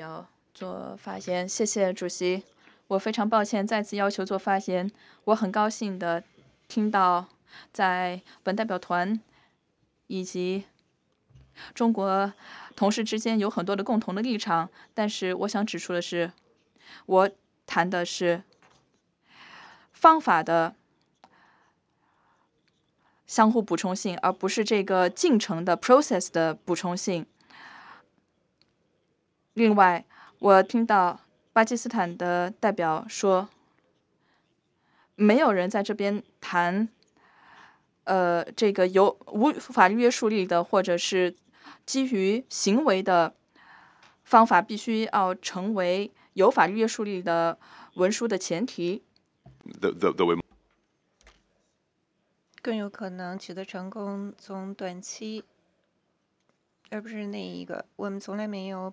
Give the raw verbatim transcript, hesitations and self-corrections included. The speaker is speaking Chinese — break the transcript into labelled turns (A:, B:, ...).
A: 表做发言。谢谢主席，我非常抱歉再次要求做发言。我很高兴的听到在本代表团以及中国同事之间有很多的共同的立场，但是我想指出的是，我谈的是方法的相互补充性，而不是这个进程的 process 的补充性。另外，我听到巴基斯坦的代表说，没有人在这边谈，呃，这个有无法律约束力的，或者是基于行为的方法，必须要成为有法律约束力的文书的前提。
B: the, the, the way
C: 更有可能取得成功，从短期，而不是那一个。我们从来没有